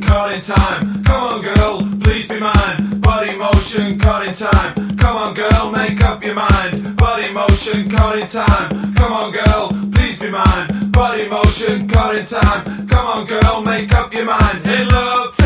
caught in time. Come on girl, please be mine. Body motion, caught in time. Come on girl, make up your mind. Body motion, caught in time. Come on girl, please be mine. Body motion, caught in time. Come on girl, make up your mind. Hey look,